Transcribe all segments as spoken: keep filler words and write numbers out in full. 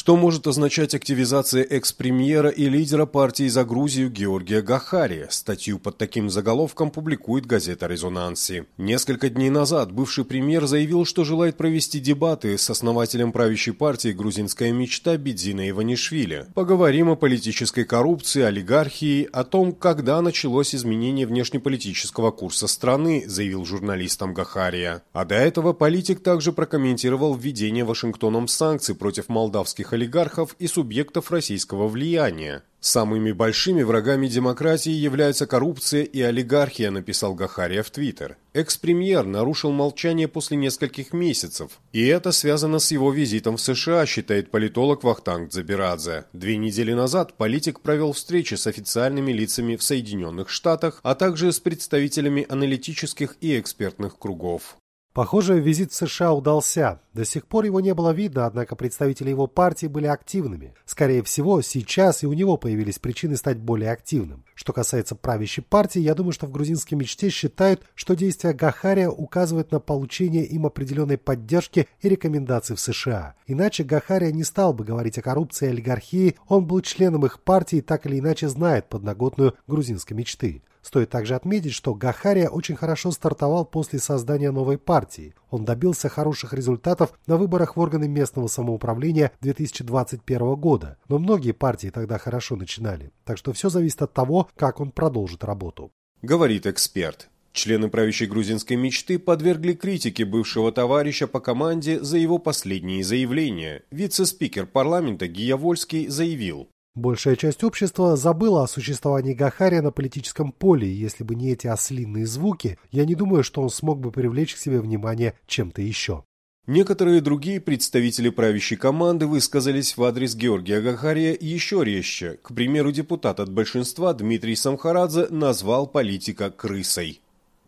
Что может означать активизация экс-премьера и лидера партии «За Грузию» Георгия Гахария? Статью под таким заголовком публикует газета «Резонанси». Несколько дней назад бывший премьер заявил, что желает провести дебаты с основателем правящей партии «Грузинская мечта» Бидзиной Иванишвили. Поговорим о политической коррупции, олигархии, о том, когда началось изменение внешнеполитического курса страны, заявил журналистам Гахария. А до этого политик также прокомментировал введение Вашингтоном санкций против молдавских олигархов и субъектов российского влияния. Самыми большими врагами демократии являются коррупция и олигархия, написал Гахария в Твиттер. Экс-премьер нарушил молчание после нескольких месяцев. И это связано с его визитом в США, считает политолог Вахтанг Дзабирадзе. Две недели назад политик провел встречи с официальными лицами в Соединенных Штатах, а также с представителями аналитических и экспертных кругов. Похоже, визит в США удался. До сих пор его не было видно, однако представители его партии были активными. Скорее всего, сейчас и у него появились причины стать более активным. Что касается правящей партии, я думаю, что в грузинской мечте считают, что действия Гахария указывают на получение им определенной поддержки и рекомендаций в США. Иначе Гахария не стал бы говорить о коррупции и олигархии, он был членом их партии и так или иначе знает подноготную грузинской мечты. Стоит также отметить, что Гахария очень хорошо стартовал после создания новой партии. Он добился хороших результатов на выборах в органы местного самоуправления две тысячи двадцать первого года. Но многие партии тогда хорошо начинали. Так что все зависит от того, как он продолжит работу. Говорит эксперт. Члены правящей грузинской мечты подвергли критике бывшего товарища по команде за его последние заявления. Вице-спикер парламента Гия Вольский заявил: большая часть общества забыла о существовании Гахария на политическом поле, и если бы не эти ослинные звуки, я не думаю, что он смог бы привлечь к себе внимание чем-то еще. Некоторые другие представители правящей команды высказались в адрес Георгия Гахария еще резче. К примеру, депутат от большинства Дмитрий Самхарадзе назвал политика крысой.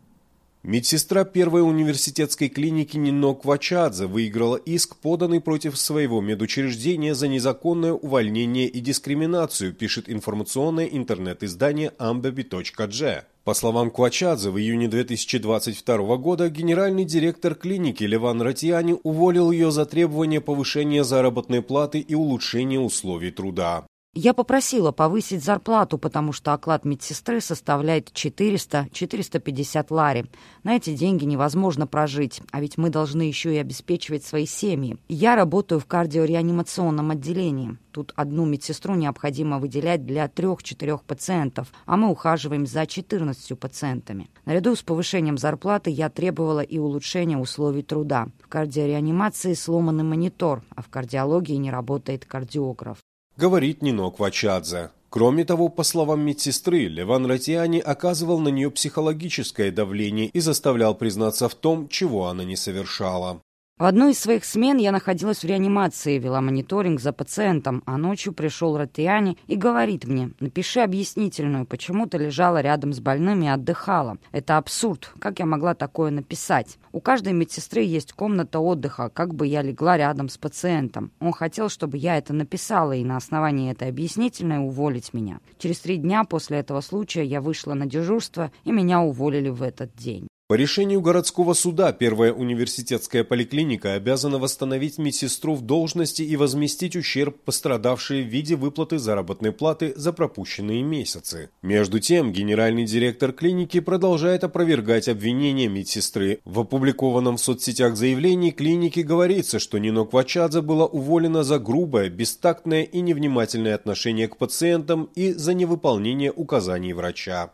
Медсестра первой университетской клиники Нино Квачадзе выиграла иск, поданный против своего медучреждения за незаконное увольнение и дискриминацию, пишет информационное интернет-издание амбеби точка джи. По словам Квачадзе, в июне две тысячи двадцать второго года генеральный директор клиники Леван Ратьяни уволил ее за требование повышения заработной платы и улучшения условий труда. Я попросила повысить зарплату, потому что оклад медсестры составляет четыреста - четыреста пятьдесят лари. На эти деньги невозможно прожить, а ведь мы должны еще и обеспечивать свои семьи. Я работаю в кардиореанимационном отделении. Тут одну медсестру необходимо выделять для трех-четырех пациентов, а мы ухаживаем за четырнадцатью пациентами. Наряду с повышением зарплаты я требовала и улучшения условий труда. В кардиореанимации сломанный монитор, а в кардиологии не работает кардиограф. Говорит Нино Квачадзе. Кроме того, по словам медсестры, Леван Ратьяни оказывал на нее психологическое давление и заставлял признаться в том, чего она не совершала. В одной из своих смен я находилась в реанимации, вела мониторинг за пациентом, а ночью пришел Ратьяни и говорит мне: напиши объяснительную, почему ты лежала рядом с больным и отдыхала. Это абсурд, как я могла такое написать? У каждой медсестры есть комната отдыха, как бы я легла рядом с пациентом. Он хотел, чтобы я это написала и на основании этой объяснительной уволить меня. Через три дня после этого случая я вышла на дежурство, и меня уволили в этот день. По решению городского суда первая университетская поликлиника обязана восстановить медсестру в должности и возместить ущерб, пострадавший в виде выплаты заработной платы за пропущенные месяцы. Между тем, генеральный директор клиники продолжает опровергать обвинения медсестры. В опубликованном в соцсетях заявлении клиники говорится, что Нино Квачадзе была уволена за грубое, бестактное и невнимательное отношение к пациентам и за невыполнение указаний врача.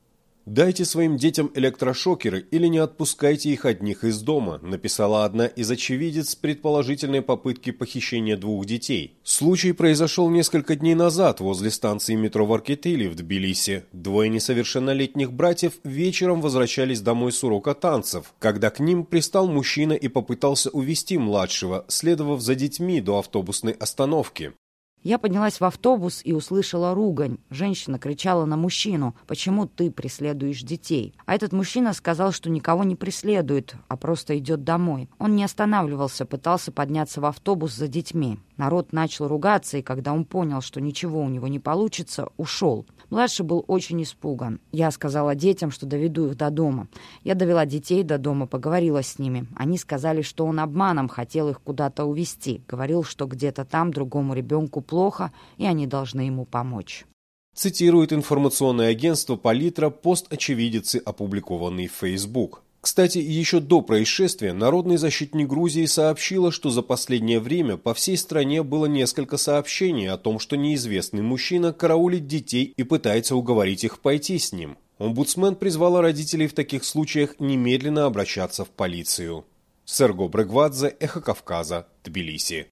«Дайте своим детям электрошокеры или не отпускайте их одних из дома», написала одна из очевидец предположительной попытки похищения двух детей. Случай произошел несколько дней назад возле станции метро Варкетили в Тбилиси. Двое несовершеннолетних братьев вечером возвращались домой с урока танцев, когда к ним пристал мужчина и попытался увести младшего, следовав за детьми до автобусной остановки. Я поднялась в автобус и услышала ругань. Женщина кричала на мужчину: «Почему ты преследуешь детей?» А этот мужчина сказал, что никого не преследует, а просто идет домой. Он не останавливался, пытался подняться в автобус за детьми. Народ начал ругаться, и когда он понял, что ничего у него не получится, ушел. Младший был очень испуган. Я сказала детям, что доведу их до дома. Я довела детей до дома, поговорила с ними. Они сказали, что он обманом хотел их куда-то увезти. Говорил, что где-то там другому ребенку плохо, и они должны ему помочь. Цитирует информационное агентство «Политра» пост очевидицы, опубликованный в Facebook. Кстати, еще до происшествия Народный защитник Грузии сообщила, что за последнее время по всей стране было несколько сообщений о том, что неизвестный мужчина караулит детей и пытается уговорить их пойти с ним. Омбудсмен призвала родителей в таких случаях немедленно обращаться в полицию. Серго Брегвадзе, Эхо Кавказа, Тбилиси.